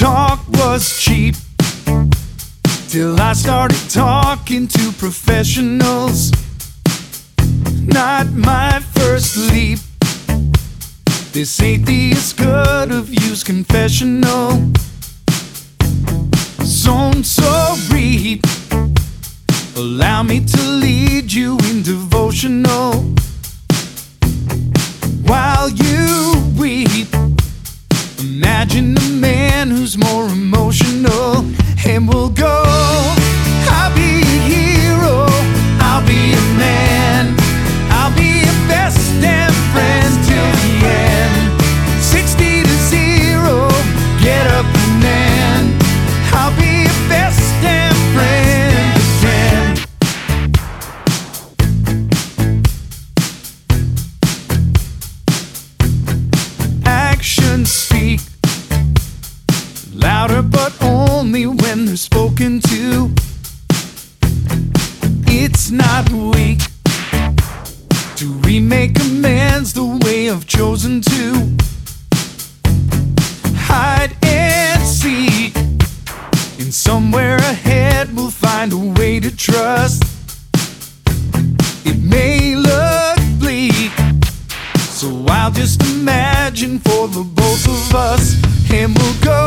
Talk was cheap till I started talking to professionals. Not my first leap. This atheist could have used confessional. Zone so reap. Allow me to lead you in devotional. While you weep, imagine a man who's more emotional. And we'll go, I'll be a hero, I'll be a man, I'll be your best damn friend till the end. 60 to 0, get up and man, I'll be your best damn friend again. Actions speak louder, but only when they're spoken to. It's not weak to remake amends the way I've chosen to. Hide and seek, and somewhere ahead we'll find a way to trust. It may look bleak, so I'll just imagine for the both of us, and we'll go,